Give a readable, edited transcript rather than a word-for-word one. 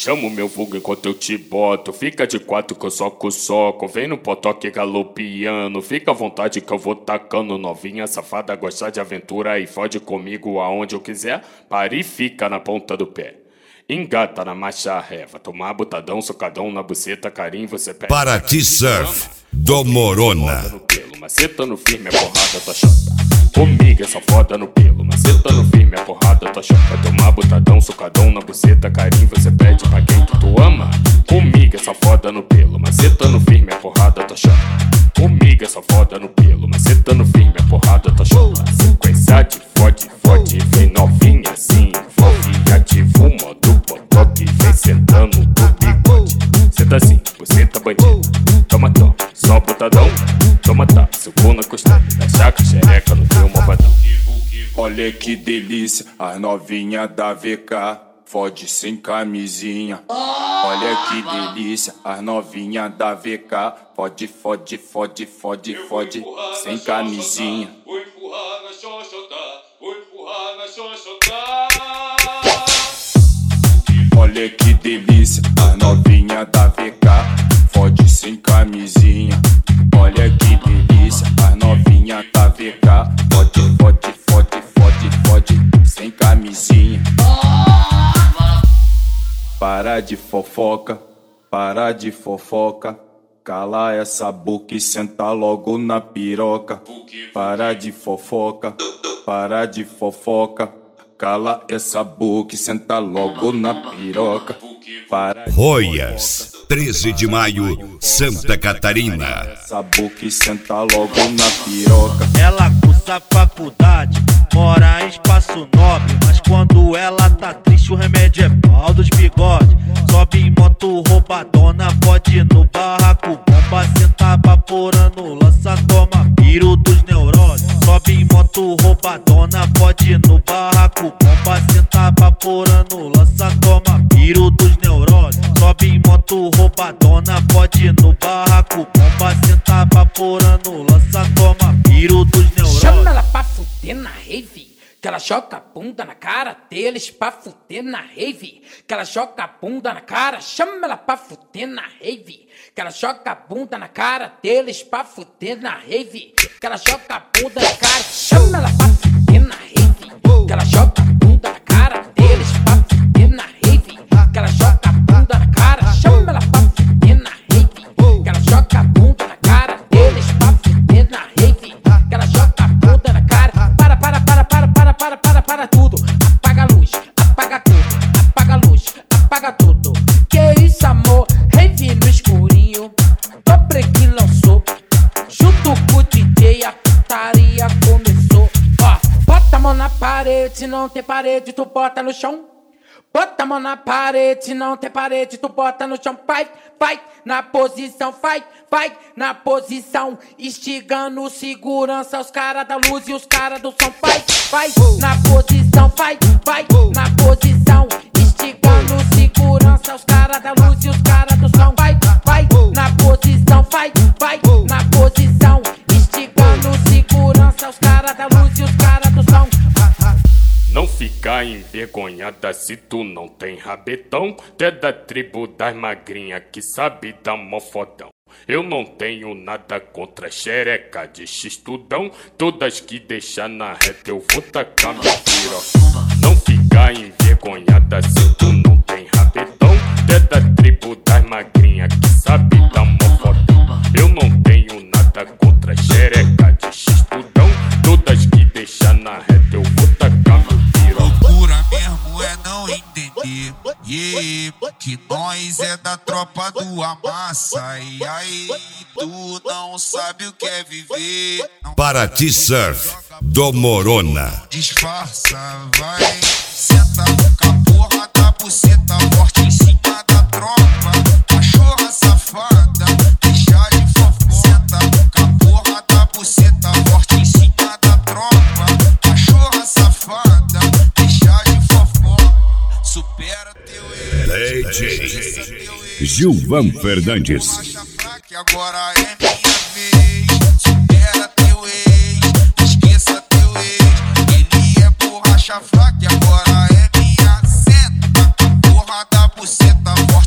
Chama o meu vulgo enquanto eu te boto. Fica de quatro que eu soco. Vem no potoque galopiano. Fica à vontade que eu vou tacando. Novinha safada, gostar de aventura e fode comigo aonde eu quiser. Para e fica na ponta do pé. Engata na marcha reva. Tomar botadão, socadão na buceta, carinho você pede. Paraty Surf do Morona. Macetando firme, a porrada tua chota. Comigo é só foda no pelo. Macetando firme, a porrada tua chota. Tomar botadão, socadão na buceta, carinho você pede pra quem que tu ama. Comigo é só foda no pelo. Macetando firme, a porrada tua chota. Comigo é só foda no pelo. Macetando firme, a porrada tua chota. Sequência de fode, vem novinha assim. Envolve, ativa o modo potoque. Vem sentando do bigode. Senta assim, buceta bandida. Toma, só botadão. Toma, sucou na costela. Da chaca, xereca no teu malvadão. Olha que delícia, as novinha da VK. Fode sem camisinha. Olha que delícia, as novinha da VK. Fode sem camisinha. Vou empurrar na xoxota, vou empurrar na xoxota. Olha que delícia, as novinha da VK. Fode sem camisinha. Olha que delícia, as novinha da VK. Fode sem camisinha. Para de fofoca. Cala essa boca e senta logo na piroca. Para de fofoca. Cala essa boca e senta logo na piroca. Roias, 13 de maio, Santa Catarina. Essa boca e senta logo na piroca. Ela cursa faculdade, mora em Espaço Nobre. Mas quando ela tá triste, o remédio é pau dos bigode. Sobe em moto roubadona, pode no barraco. Bomba, senta vaporando, lança, toma piro dos neuroses. Sobe em moto roubadona, pode no barraco. Bomba, senta vaporando, lança, toma piro dos neuroses. Sobe em moto roubadona, pode no barraco. Bomba, senta vaporando, lança, toma piro dos neuroses. Chama ela pra fuder na rave, que ela joga a bunda na cara deles pra fuder na rave, que ela joga a bunda na cara. Chama ela pra fuder na rave, que ela joga a bunda na cara deles pra fuder na rave, que ela joga a bunda na cara. Chama ela pra fuder na rave, que ela joga a bunda na cara deles pra fuder na rave, que ela joga a bunda na cara. Chama ela pra fuder na rave, que ela joga a bunda na cara deles pra fuder na rave, que ela joga a bunda na cara. Para tudo, apaga a luz, apaga tudo, apaga a luz, apaga tudo. Que isso, amor, rave no escurinho, dobre que lançou, junto com o DJ a putaria começou. Ó, bota a mão na parede, se não tem parede tu bota no chão. Bota a mão na parede, se não tem parede tu bota no chão. Vai, na posição, vai na posição. Instigando segurança, os caras da luz e os caras do som. Vai na posição, vai na posição. Instigando segurança, os caras da luz e os caras do som. Vai na posição, vai na posição. Instigando segurança, os caras da luz e os caras do som. Não fica envergonhada se tu não tem rabetão. Tu é da tribo das magrinhas que sabe dar mó fodão. Eu não tenho nada contra xereca de x-tudão. Todas que deixar na reta eu vou tacar meu piroca. Não fica envergonhada se tu não tem rabetão. Tu é da tribo das magrinhas que sabe dar mó fodão. Eu não tenho nada contra xereca de x-tudão. Todas que deixar na reta eu vou tacar meu piroca. Loucura mesmo é não entender, que nós é da tropa do Amassa. E aí, tu não sabe o que é viver. Paraty Surf do Morona. Disfarça, vai. Senta com a porra da buceta forte em cima da tropa. Cachorra safada, deixa de fofoca. Senta com a porra da buceta forte em cima da tropa. Cachorra safada, deixa de fofoca. Supera teu ex. DJ Gilvan Fernandes. Que agora é minha vez. Supera teu ex, esqueça teu ex. Ele é borracha fraca e agora é minha. Senta com a porra da buceta. buceta forte.